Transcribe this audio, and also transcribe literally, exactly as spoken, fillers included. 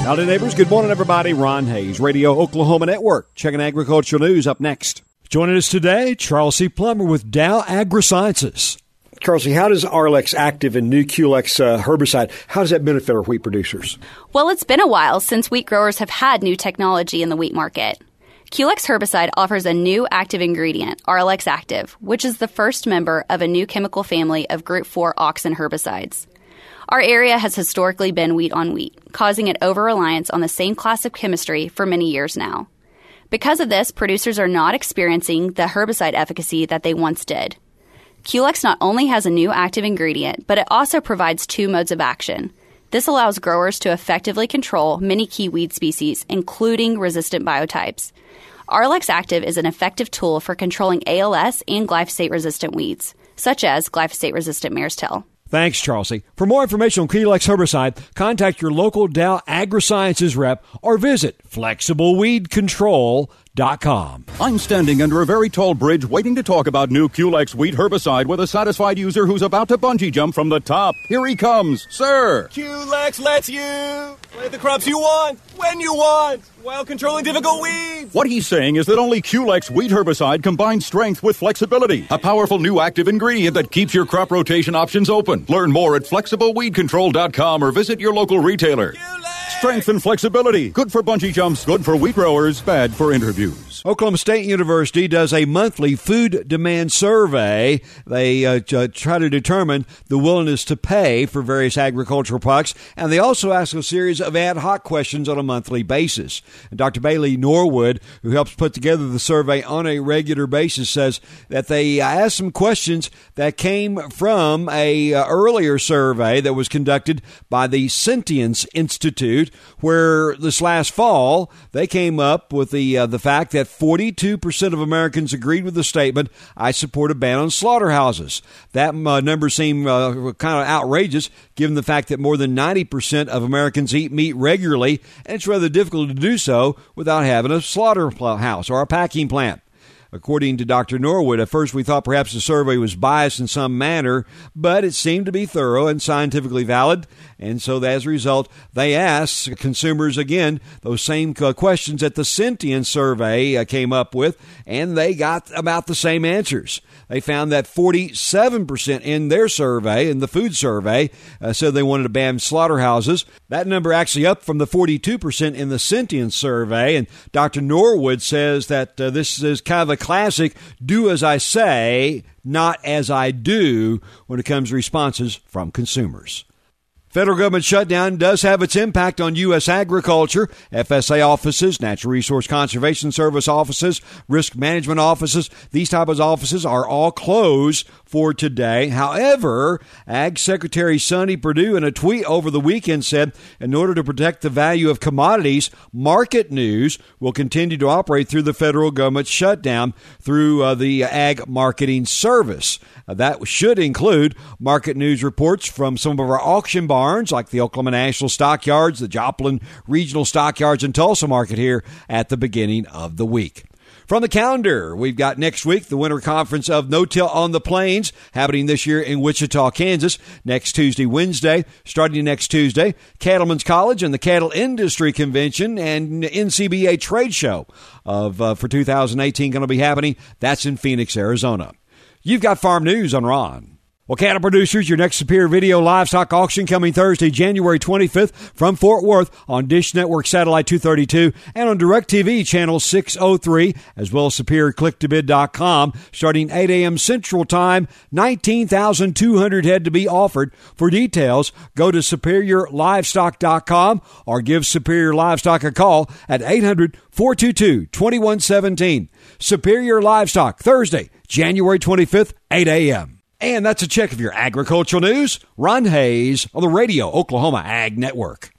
Howdy, neighbors. Good morning, everybody. Ron Hayes, Radio Oklahoma Network. Checking agricultural news up next. Joining us today, Charles C. Plummer with Dow AgroSciences. Charles, how does Arylex Active and new Culex uh, herbicide, how does that benefit our wheat producers? Well, it's been a while since wheat growers have had new technology in the wheat market. Culex herbicide offers a new active ingredient, Arylex Active, which is the first member of a new chemical family of Group four auxin herbicides. Our area has historically been wheat on wheat, causing an over-reliance on the same class of chemistry for many years now. Because of this, producers are not experiencing the herbicide efficacy that they once did. Culex not only has a new active ingredient, but it also provides two modes of action. This allows growers to effectively control many key weed species, including resistant biotypes. Arylex Active is an effective tool for controlling A L S and glyphosate-resistant weeds, such as glyphosate-resistant mare's tail. Thanks, Charlie. For more information on Culex herbicide, contact your local Dow AgroSciences rep or visit flexible weed control dot com. I'm standing under a very tall bridge waiting to talk about new Culex wheat herbicide with a satisfied user who's about to bungee jump from the top. Here he comes, sir. Culex lets you plant the crops you want, when you want, while controlling difficult weeds. What he's saying is that only Culex wheat herbicide combines strength with flexibility, a powerful new active ingredient that keeps your crop rotation options open. Learn more at flexible weed control dot com or visit your local retailer. Culex! Strength and flexibility. Good for bungee jumps, good for wheat growers, bad for interviews. Oklahoma State University does a monthly food demand survey. They uh, t- try to determine the willingness to pay for various agricultural products, and they also ask a series of ad hoc questions on a monthly basis. And Doctor Bailey Norwood, who helps put together the survey on a regular basis, says that they asked some questions that came from a uh, earlier survey that was conducted by the Sentience Institute, where this last fall they came up with the uh, the fact that forty-two percent of Americans agreed with the statement, "I support a ban on slaughterhouses." That uh, number seemed uh, kind of outrageous, given the fact that more than ninety percent of Americans eat meat regularly, and it's rather difficult to do so without having a slaughterhouse or a packing plant. According to Doctor Norwood, at first we thought perhaps the survey was biased in some manner, but it seemed to be thorough and scientifically valid. And so as a result, they asked consumers again those same questions that the Sentience survey came up with, and they got about the same answers. They found that forty-seven percent in their survey, in the food survey, uh, said they wanted to ban slaughterhouses. That number actually up from the forty-two percent in the Sentience survey. And Doctor Norwood says that uh, this is kind of a classic do as I say, not as I do when it comes to responses from consumers. Federal government shutdown does have its impact on U S agriculture. F S A offices, Natural Resource Conservation Service offices, risk management offices, these types of offices are all closed for today. However, Ag Secretary Sonny Perdue in a tweet over the weekend said, in order to protect the value of commodities, Market News will continue to operate through the federal government shutdown through uh, the Ag Marketing Service. Uh, that should include Market News reports from some of our auction barns, like the Oklahoma National Stockyards, the Joplin Regional Stockyards, and Tulsa Market here at the beginning of the week. From the calendar, we've got next week the Winter Conference of No-Till on the Plains happening this year in Wichita, Kansas, next Tuesday, Wednesday. Starting next Tuesday, Cattlemen's College and the Cattle Industry Convention and N C B A Trade Show of uh, for two thousand eighteen going to be happening. That's in Phoenix, Arizona. You've got farm news on Ron. Well, cattle producers, your next Superior Video livestock auction coming Thursday, January twenty-fifth from Fort Worth on Dish Network Satellite two thirty-two and on DirecTV Channel six oh three, as well as Superior Click to Bid dot com, starting eight a.m. Central Time, nineteen thousand two hundred head to be offered. For details, go to Superior Livestock dot com or give Superior Livestock a call at eight hundred, four two two, two one one seven. Superior Livestock, Thursday, January twenty-fifth, eight a.m. And that's a check of your agricultural news. Ron Hayes on the Radio Oklahoma Ag Network.